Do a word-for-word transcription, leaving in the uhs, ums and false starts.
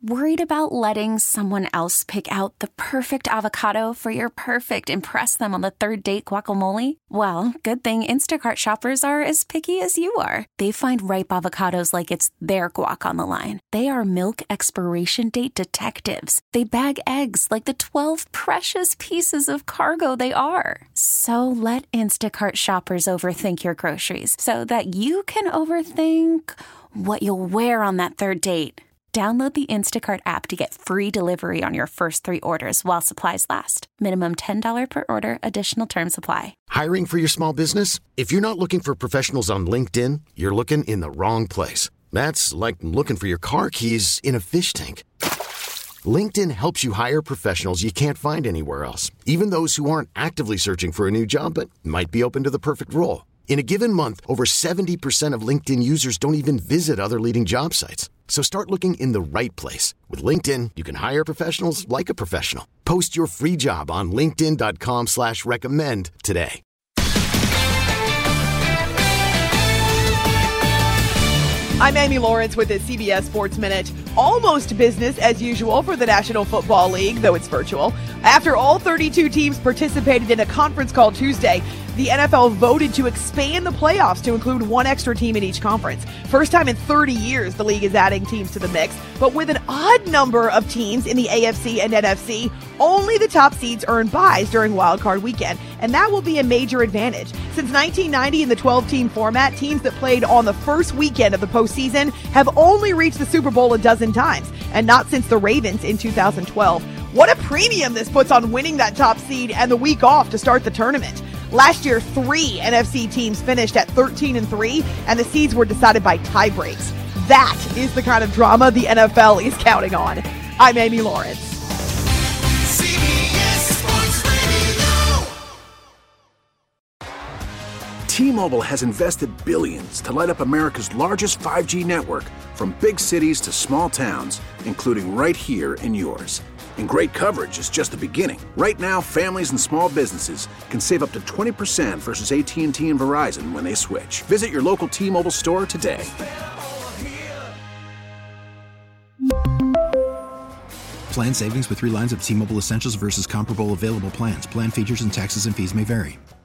Worried about letting someone else pick out the perfect avocado for your perfect impress them on the third date guacamole? Well, good thing Instacart shoppers are as picky as you are. They find ripe avocados like it's their guac on the line. They are milk expiration date detectives. They bag eggs like the twelve precious pieces of cargo they are. So let Instacart shoppers overthink your groceries so that you can overthink what you'll wear on that third date. Download the Instacart app to get free delivery on your first three orders while supplies last. Minimum ten dollars per order. Additional terms apply. Hiring for your small business? If you're not looking for professionals on LinkedIn, you're looking in the wrong place. That's like looking for your car keys in a fish tank. LinkedIn helps you hire professionals you can't find anywhere else, even those who aren't actively searching for a new job but might be open to the perfect role. In a given month, over seventy percent of LinkedIn users don't even visit other leading job sites. So start looking in the right place. With LinkedIn, you can hire professionals like a professional. Post your free job on linkedin dot com slash recommend today. I'm Amy Lawrence with the C B S Sports Minute. Almost business as usual for the National Football League, though it's virtual. After all thirty-two teams participated in a conference call Tuesday, the N F L voted to expand the playoffs to include one extra team in each conference. First time in thirty years, the league is adding teams to the mix, but with an odd number of teams in the A F C and N F C, only the top seeds earn byes during Wild Card Weekend, and that will be a major advantage. Since nineteen ninety in the twelve-team format, teams that played on the first weekend of the postseason have only reached the Super Bowl a dozen times, and not since the Ravens in two thousand twelve. What a premium this puts on winning that top seed and the week off to start the tournament. Last year, three N F C teams finished at thirteen and three, and the seeds were decided by tie breaks. That is the kind of drama the N F L is counting on. I'm Amy Lawrence. C B S Sports Radio. T-Mobile has invested billions to light up America's largest five G network, from big cities to small towns, including right here in yours. And great coverage is just the beginning. Right now, families and small businesses can save up to twenty percent versus A T and T and Verizon when they switch. Visit your local T-Mobile store today. Plan savings with three lines of T-Mobile Essentials versus comparable available plans. Plan features and taxes and fees may vary.